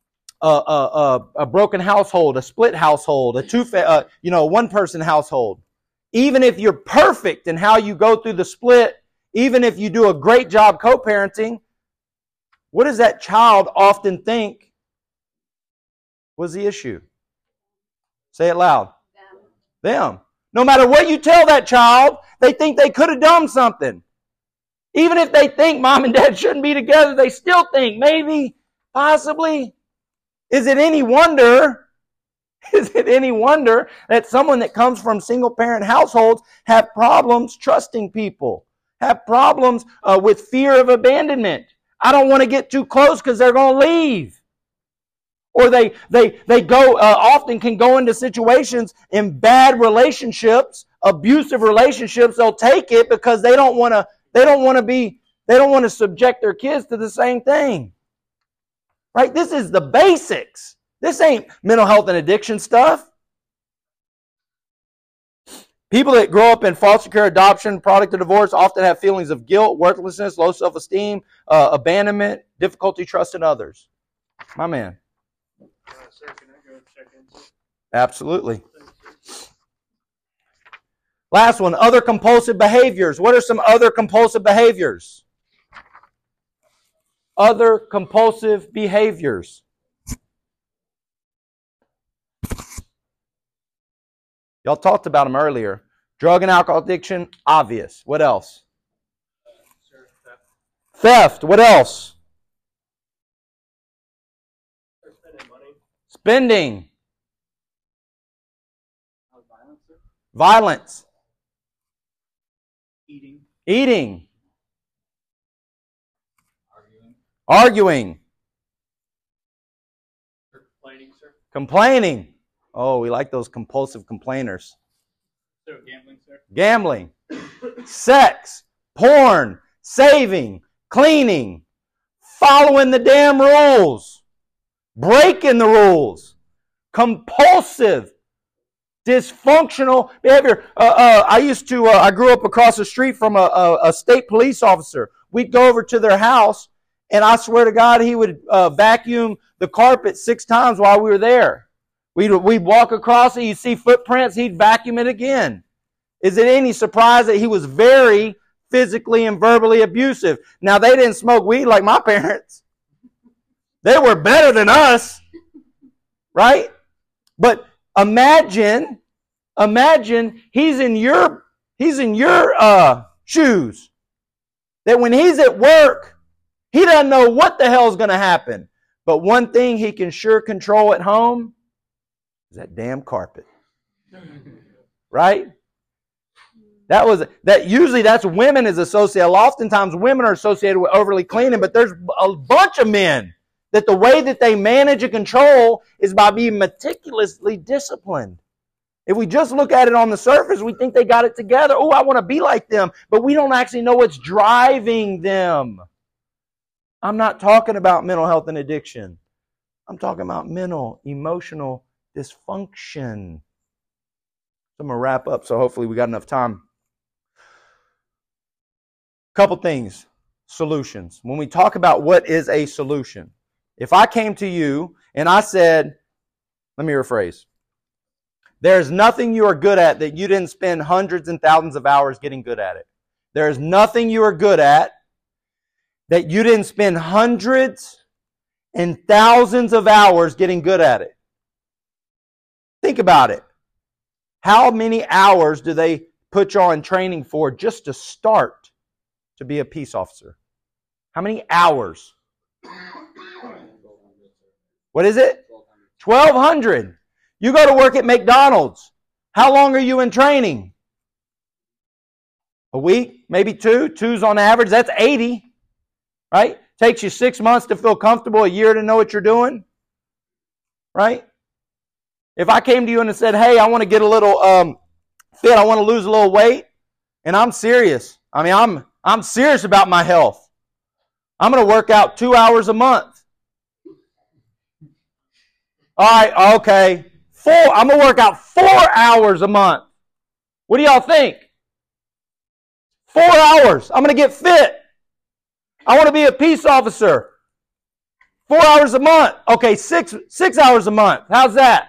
a broken household, a split household, a one-person household? Even if you're perfect in how you go through the split, even if you do a great job co-parenting, what does that child often think was the issue? Say it loud. Them. No matter what you tell that child, they think they could have done something. Even if they think mom and dad shouldn't be together, they still think maybe, possibly. Is it any wonder that someone that comes from single-parent households have problems trusting people, have problems with fear of abandonment? I don't want to get too close because they're going to leave. Or they go often can go into situations in bad relationships, abusive relationships. They'll take it because they don't want to subject their kids to the same thing. Right? This is the basics. This ain't mental health and addiction stuff. People that grow up in foster care, adoption, product of divorce often have feelings of guilt, worthlessness, low self-esteem, abandonment, difficulty trusting others. My man. Sir, can I go check into it? Absolutely. Last one, other compulsive behaviors. What are some other compulsive behaviors? Other compulsive behaviors. Y'all talked about them earlier. Drug and alcohol addiction, obvious. What else? Sir, Theft. What else? spending money. Spending. Violence, sir. Violence. Eating. Arguing. Complaining, sir. Complaining. Oh, we like those compulsive complainers. Sir, gambling, sir. Gambling. Sex. Porn. Saving. Cleaning. Following the damn rules. Breaking the rules. Compulsive. Dysfunctional behavior. I grew up across the street from a state police officer. We'd go over to their house, and I swear to God, he would vacuum the carpet 6 times while we were there. We'd walk across it, you'd see footprints, he'd vacuum it again. Is it any surprise that he was very physically and verbally abusive? Now, they didn't smoke weed like my parents. They were better than us, right? But imagine he's in your shoes. That when he's at work, he doesn't know what the hell's going to happen. But one thing he can sure control at home is that damn carpet. Right? Usually that's women is associated. Oftentimes women are associated with overly cleaning, but there's a bunch of men that the way that they manage and control is by being meticulously disciplined. If we just look at it on the surface, we think they got it together. Oh, I want to be like them. But we don't actually know what's driving them. I'm not talking about mental health and addiction. I'm talking about mental, emotional dysfunction. So I'm going to wrap up, so hopefully we got enough time. Couple things. Solutions. When we talk about what is a solution, if I came to you and I said, let me rephrase, there's nothing you are good at that you didn't spend hundreds and thousands of hours getting good at it. There's nothing you are good at that you didn't spend hundreds and thousands of hours getting good at it. Think about it. How many hours do they put you on training for just to start to be a peace officer? How many hours? What is it? 1,200. You go to work at McDonald's. How long are you in training? A week? Maybe two? Two's on average. That's 80. Right? Takes you 6 months to feel comfortable, a year to know what you're doing. Right? If I came to you and said, hey, I want to get a little fit, I want to lose a little weight, and I'm serious. I mean, I'm serious about my health. I'm going to work out 2 hours a month. All right, okay. I'm going to work out 4 hours a month. What do y'all think? 4 hours. I'm going to get fit. I want to be a peace officer. 4 hours a month. Okay, six hours a month. How's that?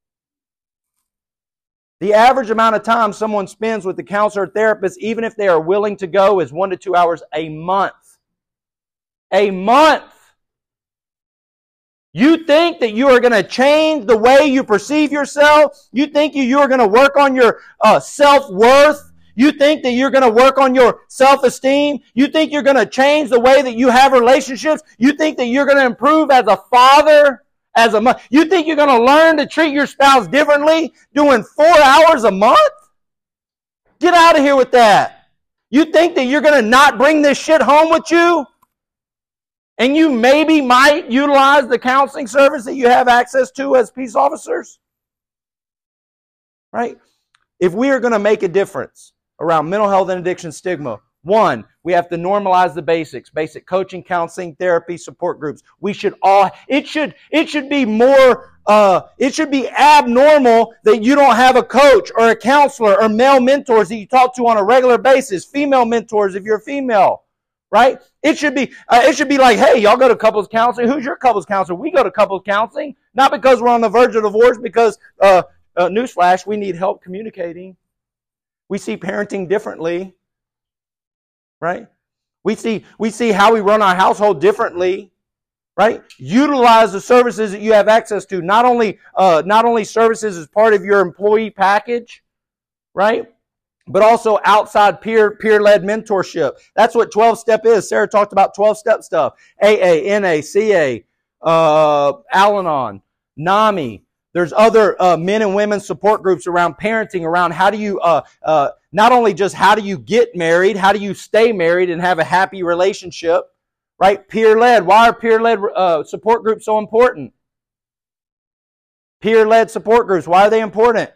The average amount of time someone spends with the counselor or therapist, even if they are willing to go, is 1 to 2 hours a month. A month. You think that you are going to change the way you perceive yourself? You think you are going to work on your self-worth? You think that you're going to work on your self-esteem? You think you're going to change the way that you have relationships? You think that you're going to improve as a father? As a mother? You think you're going to learn to treat your spouse differently doing 4 hours a month? Get out of here with that. You think that you're going to not bring this shit home with you? And you maybe might utilize the counseling service that you have access to as peace officers? Right? If we are going to make a difference around mental health and addiction stigma, one, we have to normalize the basics. Basic coaching, counseling, therapy, support groups. We should all, it should be more, it should be abnormal that you don't have a coach or a counselor or male mentors that you talk to on a regular basis. Female mentors if you're female. Right? It should be like, hey, y'all go to couples counseling. Who's your couples counselor? We go to couples counseling. Not because we're on the verge of divorce, because, newsflash, we need help communicating. We see parenting differently. Right? We see how we run our household differently. Right? Utilize the services that you have access to. Not only services as part of your employee package, right? But also outside peer-led mentorship. That's what 12-step is. Sarah talked about 12-step stuff. AA, NA, CA, Al-Anon, NAMI. There's other men and women support groups around parenting, around how do you, not only just how do you get married, how do you stay married and have a happy relationship, right? Peer-led. Why are peer-led support groups so important? Peer-led support groups, why are they important?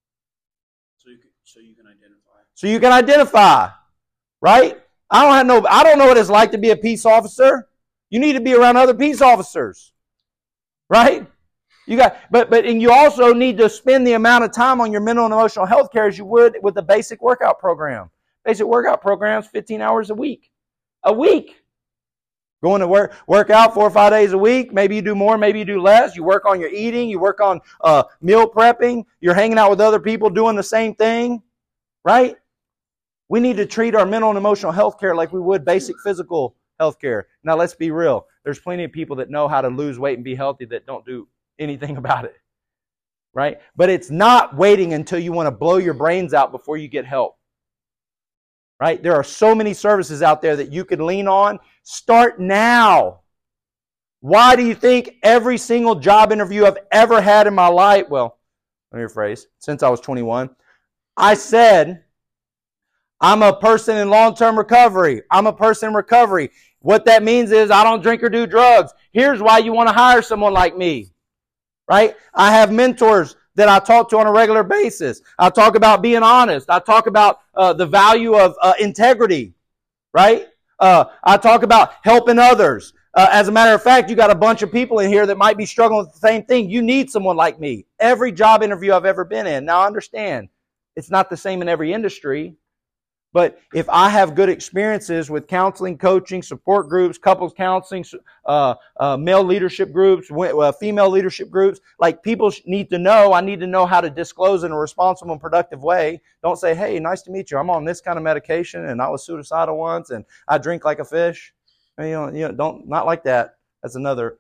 So you can identify, right? I don't know what it's like to be a peace officer. You need to be around other peace officers, right? And you also need to spend the amount of time on your mental and emotional health care as you would with the basic workout program. Basic workout programs, 15 hours a week. A week. Going to work out 4 or 5 days a week. Maybe you do more, maybe you do less. You work on your eating. You work on meal prepping. You're hanging out with other people doing the same thing, right? We need to treat our mental and emotional health care like we would basic physical health care. Now, let's be real. There's plenty of people that know how to lose weight and be healthy that don't do anything about it, right? But it's not waiting until you want to blow your brains out before you get help, right? There are so many services out there that you could lean on. Start now. Why do you think every single job interview I've ever had in my life, well, let me rephrase, since I was 21, I said, I'm a person in long-term recovery. I'm a person in recovery. What that means is I don't drink or do drugs. Here's why you want to hire someone like me, right? I have mentors that I talk to on a regular basis. I talk about being honest. I talk about the value of integrity, right? I talk about helping others. As a matter of fact, you got a bunch of people in here that might be struggling with the same thing. You need someone like me. Every job interview I've ever been in. Now, I understand it's not the same in every industry. But if I have good experiences with counseling, coaching, support groups, couples counseling, male leadership groups, female leadership groups, like people need to know, I need to know how to disclose in a responsible and productive way. Don't say, hey, nice to meet you. I'm on this kind of medication and I was suicidal once and I drink like a fish. And, don't, not like that. That's another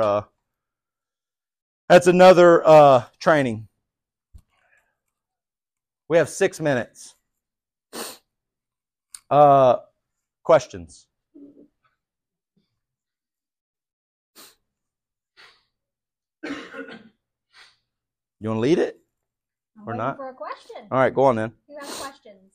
training. We have 6 minutes. Questions? You want to lead it? I'm Or waiting not? for a question. All right, go on then. Who has questions?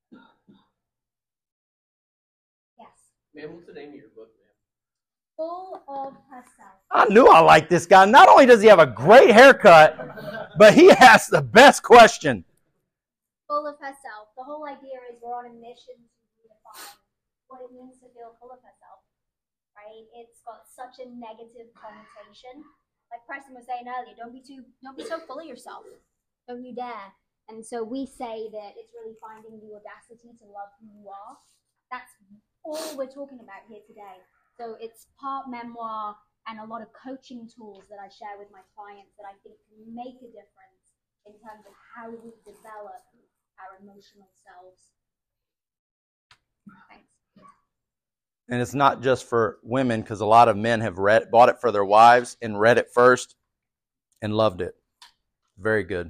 Yes. Man, what's the name of your book, man? Full of herself. I knew I liked this guy. Not only does he have a great haircut, but he asks the best question. Full of herself. The whole idea is we're on a mission to redefine what it means to feel full of herself, right? It's got such a negative connotation. Like Preston was saying earlier, don't be so full of yourself. Don't you dare. And so we say that it's really finding the audacity to love who you are. That's all we're talking about here today. So it's part memoir and a lot of coaching tools that I share with my clients that I think can make a difference in terms of how we develop our emotional selves. Thanks. And it's not just for women, because a lot of men have bought it for their wives and read it first and loved it. Very good.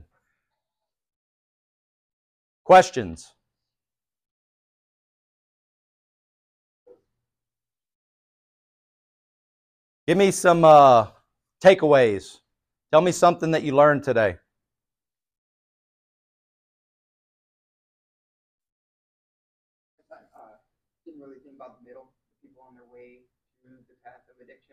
Questions? Give me some takeaways. Tell me something that you learned today. Didn't really think about the middle, the people on their way through the path of addiction.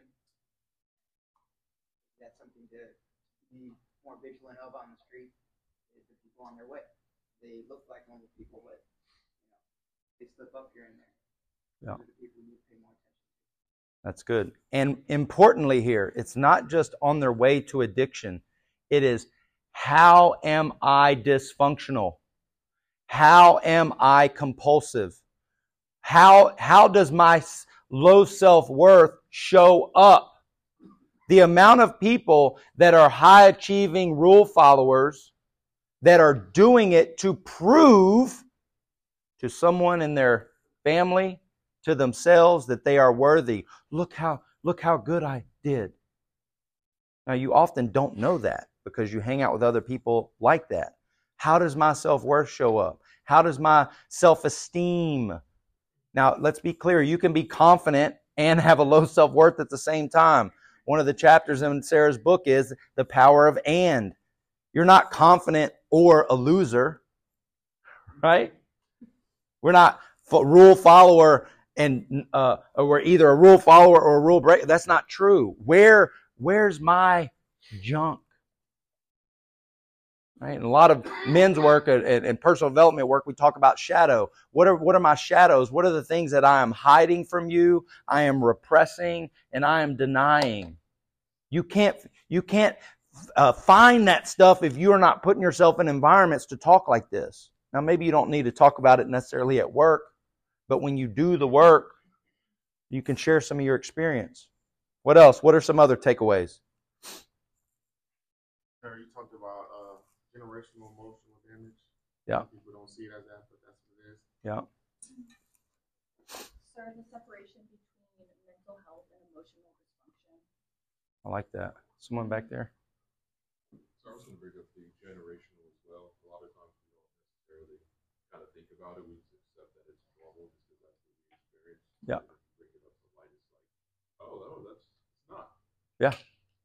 That's something to be more vigilant of on the street, is the people on their way. They look like normal people, but they slip up here and there. Yeah. Those are the people you need to pay more attention to. That's good. And importantly here, it's not just on their way to addiction. It is, how am I dysfunctional? How am I compulsive? How does my low self-worth show up? The amount of people that are high-achieving rule followers that are doing it to prove to someone in their family, to themselves, that they are worthy. Look how good I did. Now, you often don't know that because you hang out with other people like that. How does my self-worth show up? How does my self-esteem? Now, let's be clear. You can be confident and have a low self-worth at the same time. One of the chapters in Sarah's book is the power of and. You're not confident or a loser, right? We're not rule follower and we're either a rule follower or a rule breaker. That's not true. Where's my junk? Right? And a lot of men's work and personal development work, we talk about shadow. What are my shadows? What are the things that I am hiding from you, I am repressing, and I am denying? You can't find that stuff if you are not putting yourself in environments to talk like this. Now, maybe you don't need to talk about it necessarily at work, but when you do the work, you can share some of your experience. What else? What are some other takeaways? You talked about generational emotional damage. Yeah. People don't see it as that, but that's what it is. Yeah. Sir, the separation between mental health and emotional dysfunction. I like that. Someone back there? So I was going to bring up the generational as well. A lot of times we don't necessarily kind of think about it. We just accept that it's normal just because that's what we experience. Yeah. Bring it up to light, it's like, oh, no, that's not. Yeah.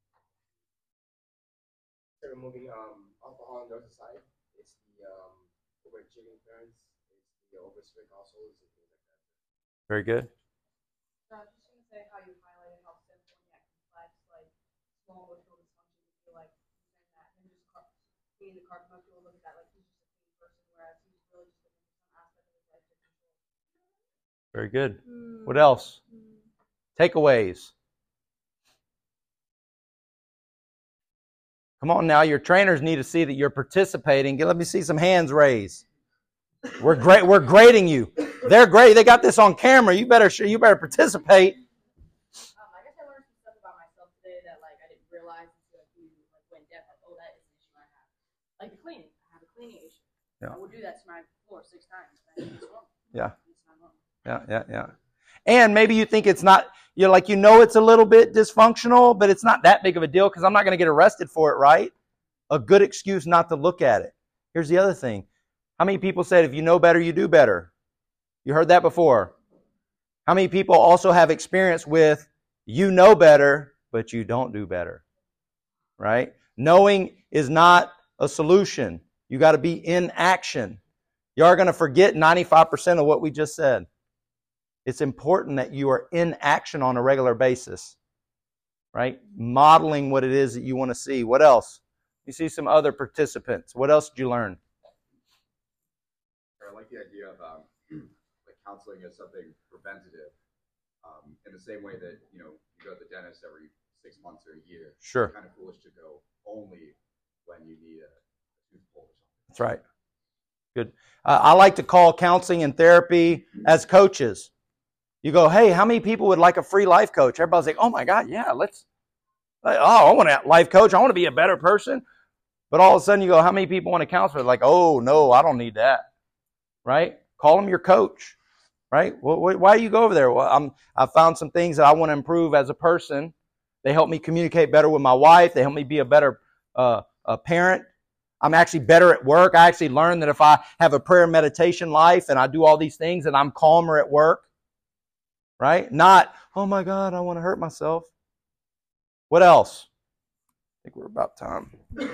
So removing alcohol in our society, it's the overachieving parents, it's the overspending households, and things like that. Very good. I was just going to say how you highlighted how simple and yet complex, like small emotional dysfunction can be like, and that, and just me in the car, most people look at that like he's just a clean person, whereas he's really just looking for some aspect of his life to control. Very good. What else? Takeaways. Come on now, your trainers need to see that you're participating. Let me see some hands raised. We're great. We're grading you. They're great. They got this on camera. You better participate. I guess I learned some stuff about myself today that like I didn't realize until you like went in depth. Like, oh, that is an issue I have. Like the cleaning, I have a cleaning issue. Yeah. I will do that to my floor 6 times. It's wrong. Yeah. It's not wrong. Yeah. And maybe you think it's not, you're like, it's a little bit dysfunctional, but it's not that big of a deal because I'm not going to get arrested for it, right? A good excuse not to look at it. Here's the other thing. How many people said, if you know better, you do better? You heard that before. How many people also have experience with, you know better, but you don't do better? Right? Knowing is not a solution. You got to be in action. You are going to forget 95% of what we just said. It's important that you are in action on a regular basis, right? Modeling what it is that you want to see. What else? You see some other participants. What else did you learn? I like the idea of like counseling as something preventative, in the same way that you go to the dentist every 6 months or a year. Sure. It's kind of foolish to go only when you need a tooth pulled or something. That's right. Good. I like to call counseling and therapy as coaches. You go, hey, how many people would like a free life coach? Everybody's like, oh my God, yeah, I want a life coach. I want to be a better person. But all of a sudden you go, how many people want a counselor? Like, oh no, I don't need that. Right? Call them your coach. Right? Well, why do you go over there? Well, I found some things that I want to improve as a person. They help me communicate better with my wife. They help me be a better parent. I'm actually better at work. I actually learned that if I have a prayer and meditation life and I do all these things, and I'm calmer at work. Right? Not, oh my God, I want to hurt myself. What else? I think we're about time.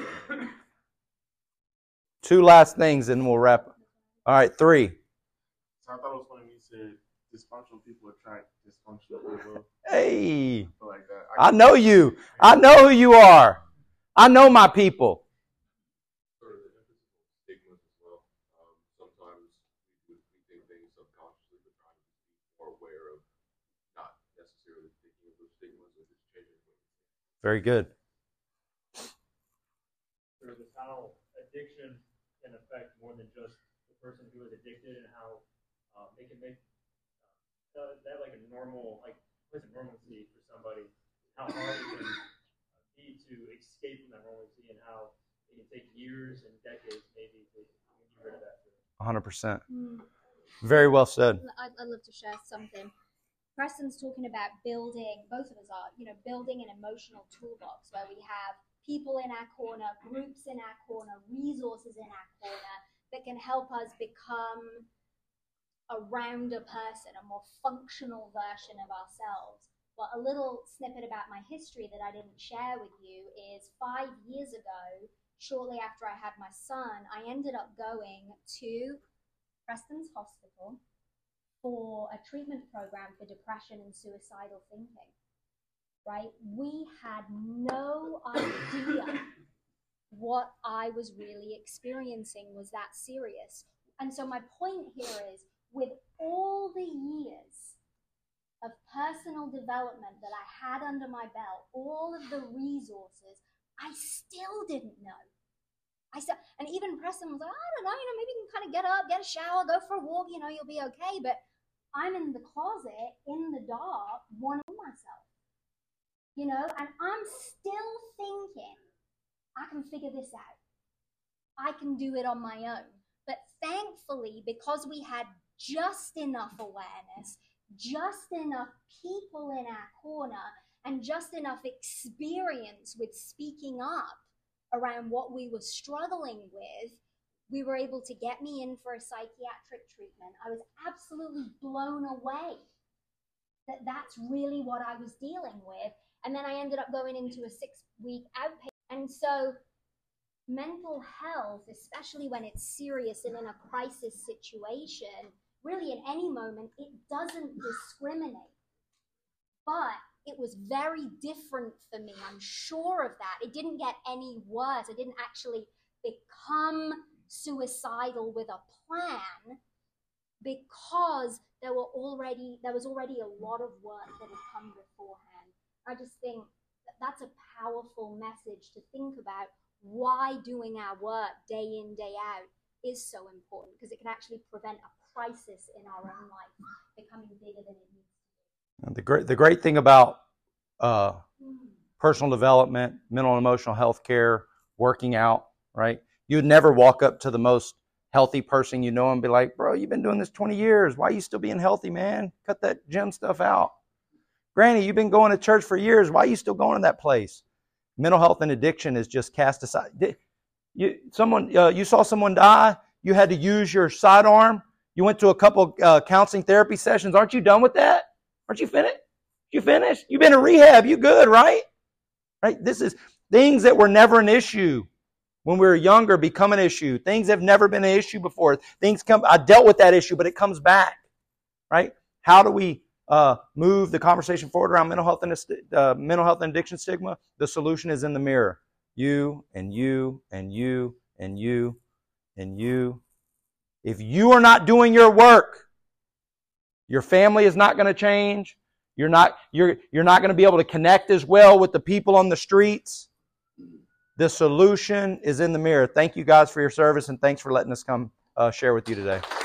2 last things and we'll wrap up. All right, 3. So I thought it was funny when you said dysfunctional people attract dysfunctional people. Hey. I feel like that. I know you. I know who you are. I know my people. Sort of the emphasis on stigmas as well. Sometimes we think things subconsciously, but trying to be more aware of not necessarily thinking of those stigmas or just changing them. Very good. Sort of how addiction can affect more than just the person who is addicted, and how it can make that like a normal, like what's a normalcy for somebody, how hard it can be to escape from that normalcy, and how it can take years and decades maybe to get rid of that. 100%. Very well said. I'd love to share something. Preston's talking about building, both of us are, building an emotional toolbox where we have people in our corner, groups in our corner, resources in our corner that can help us become a rounder person, a more functional version of ourselves. Well, a little snippet about my history that I didn't share with you is 5 years ago, shortly after I had my son, I ended up going to Preston's Hospital for a treatment program for depression and suicidal thinking, right? We had no idea what I was really experiencing was that serious. And so my point here is, with all the years of personal development that I had under my belt, all of the resources, I still didn't know. And even Preston was like, I don't know, maybe you can kind of get up, get a shower, go for a walk, you'll be okay. But I'm in the closet, in the dark, wanting to kill myself. And I'm still thinking, I can figure this out. I can do it on my own. But thankfully, because we had just enough awareness, just enough people in our corner, and just enough experience with speaking up around what we were struggling with, we were able to get me in for a psychiatric treatment. I was absolutely blown away that that's really what I was dealing with. And then I ended up going into a 6-week outpatient. And so mental health, especially when it's serious and in a crisis situation, really in any moment, it doesn't discriminate. But it was very different for me. I'm sure of that. It didn't get any worse. I didn't actually become suicidal with a plan because there was already a lot of work that had come beforehand. I just think that's a powerful message to think about why doing our work day in, day out is so important, because it can actually prevent a crisis in our own life becoming bigger than it needs to be. The great thing about personal development, mental and emotional health care, working out, right? You'd never walk up to the most healthy person you know and be like, bro, you've been doing this 20 years. Why are you still being healthy, man? Cut that gym stuff out. Granny, you've been going to church for years. Why are you still going to that place? Mental health and addiction is just cast aside. You saw someone die. You had to use your sidearm. You went to a couple counseling therapy sessions. Aren't you done with that? Aren't you finished? You finished? You've been in rehab. You good, right? Right? This is things that were never an issue when we were younger become an issue. Things have never been an issue before. I dealt with that issue, but it comes back, right? How do we move the conversation forward around mental health and addiction stigma? The solution is in the mirror. You and you and you and you and you. If you are not doing your work, your family is not going to change. You're not going to be able to connect as well with the people on the streets. The solution is in the mirror. Thank you guys for your service, and thanks for letting us come share with you today.